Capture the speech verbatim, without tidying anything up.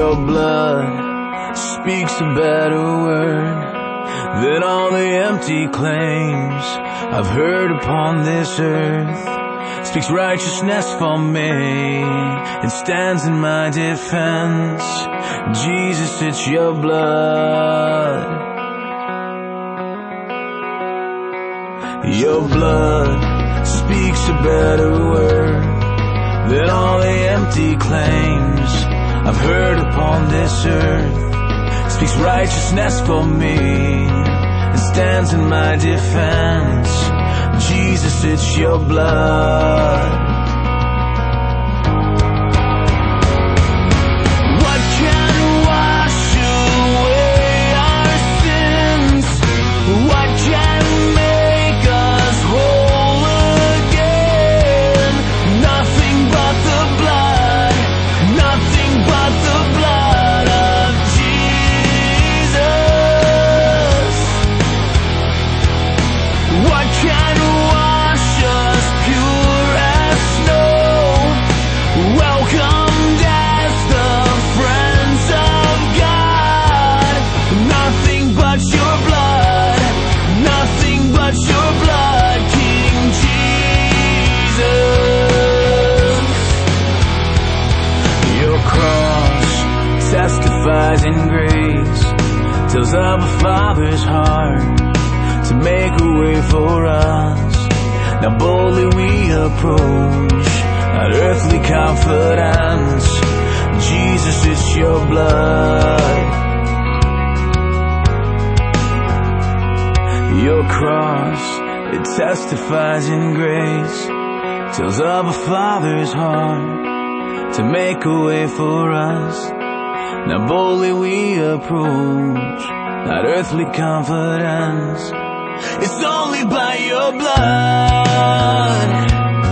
your blood speaks a better word than all the empty claims I've heard upon this earth. Speaks righteousness for me and stands in my defense. Jesus, it's your blood. Your blood speaks a better word than all the empty claims I've heard upon this earth. Speaks righteousness for me and stands in my defense. Jesus, it's your blood. What can wash away our sins? What can make us whole again? Nothing but the blood, nothing but the blood of Jesus. What can wash us pure as snow? Welcomed as the friends of God. Nothing but your blood, nothing but your blood, King Jesus. Your cross testifies in grace, tells of a Father's heart to make a way for us. Now boldly we approach that earthly confidence. Jesus, it's your blood. Your cross, it testifies in grace, tells of a Father's heart to make a way for us. Now boldly we approach that earthly confidence. It's only by your blood.